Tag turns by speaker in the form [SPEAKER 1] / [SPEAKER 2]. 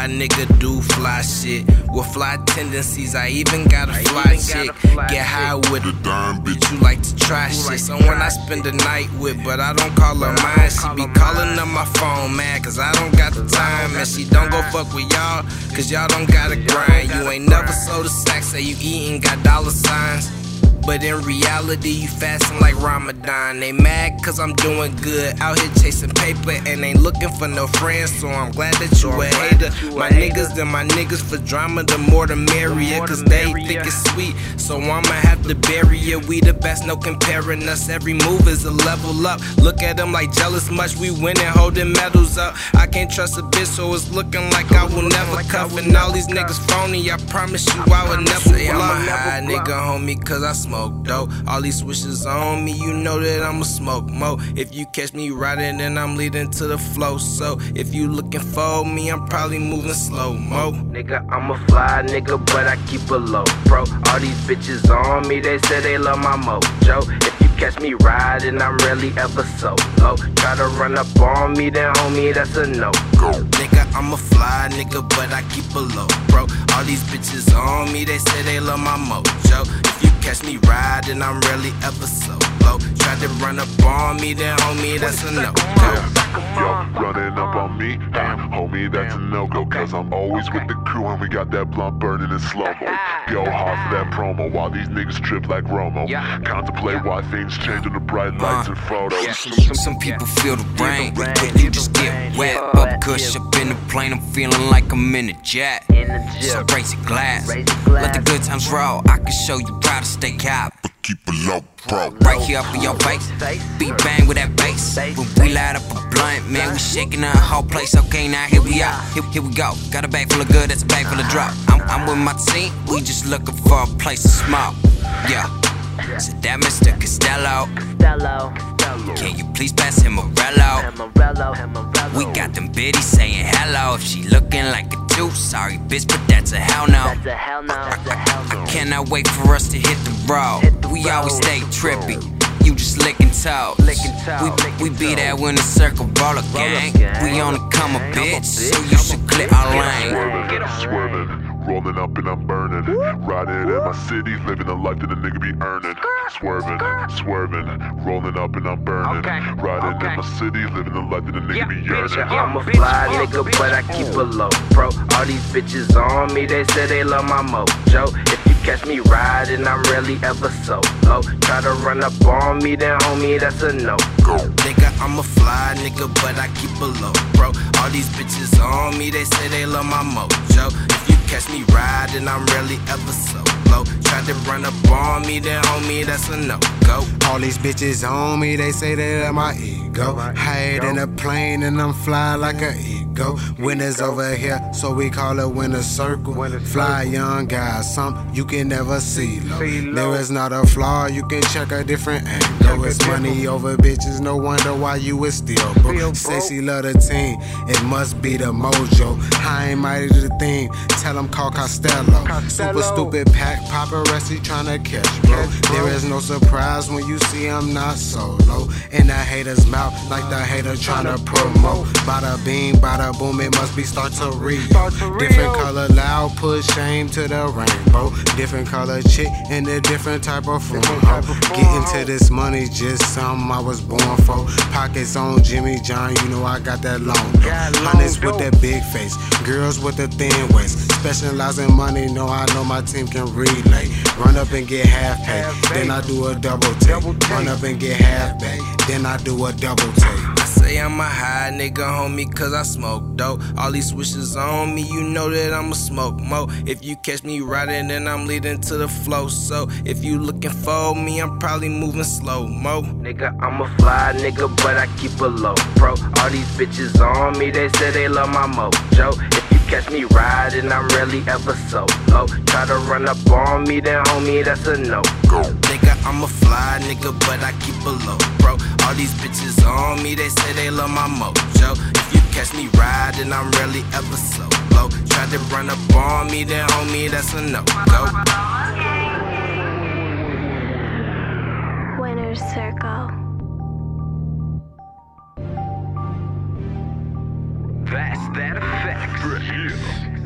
[SPEAKER 1] fly nigga, do fly shit. With fly tendencies, I even got a fly chick. Get high with a darn bitch, you like to try shit. Someone I spend the night with, but I don't call her mine. She be calling up my phone, mad, cause I don't got the time. And she don't go fuck with y'all, cause y'all don't gotta grind. You ain't never sold a sack, say you eatin', got dollar signs. But in reality, you fasting like Ramadan. They mad cause I'm doing good, out here chasing paper and ain't looking for no friends. So I'm glad that you a hater. My niggas, then my niggas for drama, the more the merrier. Cause they think it's sweet, so I'ma have to bury it. We the best, no comparing us. Every move is a level up. Look at them like jealous much, we winning, holding medals up. I can't trust a bitch, so it's looking like I will never cuff. And all these niggas phony, I promise you I would never say I'm a high nigga, homie, cause I smoke dope. All these switches on me, you know that I'ma smoke mo. If you catch me riding, then I'm leading to the flow. So if you looking for me, I'm probably moving slow mo. Nigga, I'm a fly nigga, but I keep it low, bro. All these bitches on me, they say they love my mojo. If you catch me riding, I'm really ever so low. Try to run up on me, then homie, that's a no go. Nigga, I'm a fly nigga, but I keep it low, bro. All these bitches on me, they say they love my mojo. If you catch me riding, I'm really ever so low. Try to run up on me, then homie, that's a no go.
[SPEAKER 2] Yo, running up on me, damn, homie, that's a no-go. Cause I'm always with the crew and we got that blunt burning in slow-mo. Go hard for that promo while these niggas trip like Romo. Contemplate why things change in the bright lights and photos.
[SPEAKER 3] Some people feel the rain, but you just get wet. Up kush up in the plane, I'm feeling like I'm in a jet. So raise your glass, let the good times roll. I can show you how to stay cap.
[SPEAKER 2] Keep it low, bro.
[SPEAKER 3] Right here up in your face, beat bang with that bass. When we light up a blunt, man, we shaking the whole place. Okay, now here we are, here we go. Got a bag full of good, that's a bag full of drop. I'm with my team, we just looking for a place to smoke. Yeah, so that Mr. Costello, can you please pass him a Rello? We got them biddies saying hello. If she looking like a two, sorry bitch, but that's a hell no. I cannot wait for us to hit the road. We always stay trippy, you just licking toe. We be there when the circle roller gang. We on the come up, bitch, so you should clear our lane.
[SPEAKER 2] Swerving, rolling up and I'm burning. Riding in my city, living the life that a nigga be earning. Swerving, rolling up and I'm burning. Riding in my city, living the life that a nigga be yearning.
[SPEAKER 1] I'm a fly nigga, but I keep it low, bro. All these bitches on me, they say they love my mojo. If you catch me riding, I'm really ever so low. Try to run up on me, then homie, that's a no go. Nigga, I'm a fly nigga, but I keep it low, bro. All these bitches on me, they say they love my mojo. If you catch me riding, I'm really ever so low. Try to run up on me, then homie, that's a no go.
[SPEAKER 4] All these bitches on me, they say they love my ego. Hide in a plane and I'm fly like an ego. Winter's over here, so we call it winter circle. Fly young guys, something you can never see low. There is not a flaw, you can check a different angle. It's money over bitches, no wonder why you was still broke. Say she love the team, it must be the mojo. I ain't mighty to the thing, tell them call Costello. Super stupid pack, paparazzi tryna catch, bro. There is no surprise when you see I'm not solo. In the hater's mouth, like the hater tryna promote. Bada bing, bada boom, it must be start to read. Different color loud, put shame to the rainbow. Different color chick in a different type of form. Getting to this money, just something I was born for. Pockets on Jimmy John, you know I got that long dough. Hundreds with that big face, girls with the thin waist. Specialize in money, know I know my team can relay. Run up and get half pay, then I do a double take. Run up and get half pay, then I do a double take.
[SPEAKER 1] I say I'm a high nigga, homie, cause I smoke dope. All these switches on me, you know that I'ma smoke mo. If you catch me riding, then I'm leading to the flow. So if you looking for me, I'm probably moving slow mo. Nigga, I'm a fly nigga, but I keep it low, bro. All these bitches on me, they say they love my mojo. If you catch me riding, I'm really ever so low. Try to run up on me, then homie, that's a no go. Nigga, I'm a fly nigga, but I keep it low, bro. All these bitches on me, they say they love my mojo. If you catch me riding, I'm really ever so low. Try to run up on me, then homie, that's a no go.
[SPEAKER 5] Winner's Circle. That's that effect.
[SPEAKER 2] Yeah.